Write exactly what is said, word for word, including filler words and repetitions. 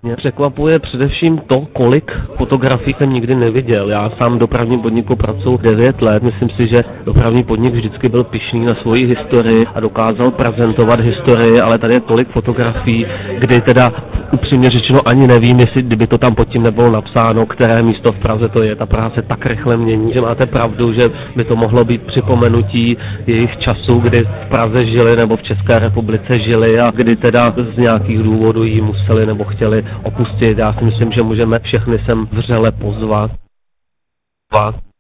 Mě překvapuje především to, kolik fotografií jsem nikdy neviděl. Já sám v dopravním podniku pracuji devět let. Myslím si, že dopravní podnik vždycky byl pyšný na svoji historii a dokázal prezentovat historii, ale tady je tolik fotografií, kdy teda upřímně řečeno ani nevím, jestli kdyby to tam pod tím nebylo napsáno, které místo v Praze to je. Ta Praha se tak rychle mění, že máte pravdu, že by to mohlo být připomenutí jejich času, kdy v Praze žili nebo v České republice žili a kdy teda z nějakých důvodů ji museli nebo chtěli opustit. Já si myslím, že můžeme všechny sem vřele pozvat.